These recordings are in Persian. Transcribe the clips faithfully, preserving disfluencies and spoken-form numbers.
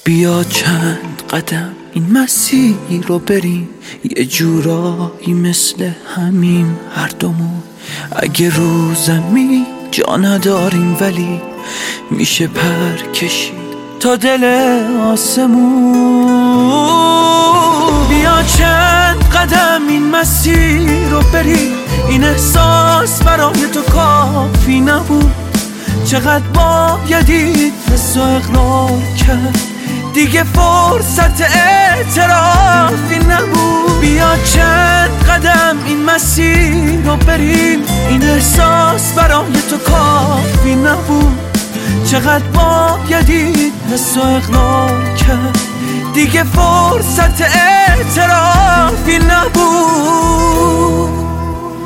بیا چند قدم این مسیر رو بریم، یه جورایی مثل همین هر دومون. اگه رو زمین جا نداریم ولی میشه پر کشید تا دل آسمون. بیا چند قدم این مسیر رو بریم، این احساس برای تو کافی نبود. چقدر بایدید حس و اقرار کرد، دیگه فرصت اعترافی نبود. بیا چند قدم این مسیر رو بریم، این احساس برای تو کافی نبود. چقدر بایدید حس و اقرار کرد، دیگه فرصت اعترافی نبود.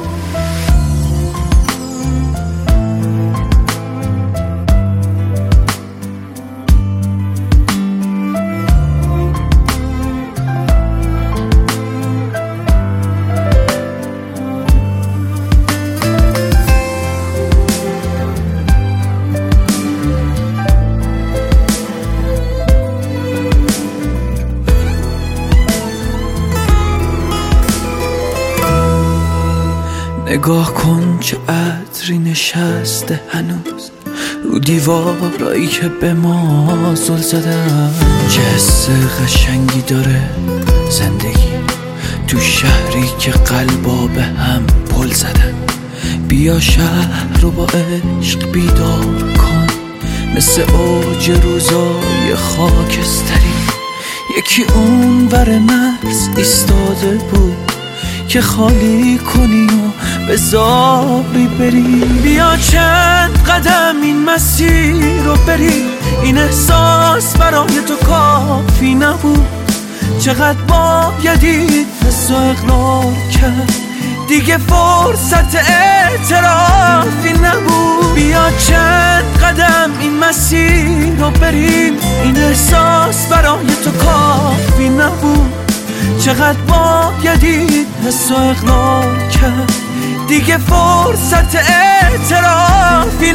نگاه کن چه عطری نشسته هنوز رو دیوارایی که به ما زل زدن. چه حس قشنگی داره زندگی تو شهری که قلبا به هم پل زدن. بیا شهر رو با عشق بیدار کن، مثل اوج روزای خاکستری. یکی اون ور مرز ایستاده بود که خالی کنی و به زاری بری. بیا چند قدم این مسیر رو بریم، این احساس برای تو کافی نبود. چقدر بایدید حس و اقرار کرد، دیگه فرصت اعترافی نبود. بیا چند قدم این مسیر رو بریم، این احساس برای تو کافی نبود. چقدر بایدید حس و اقرار کرد، دیگه فرصت اعترافی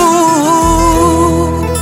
نبود.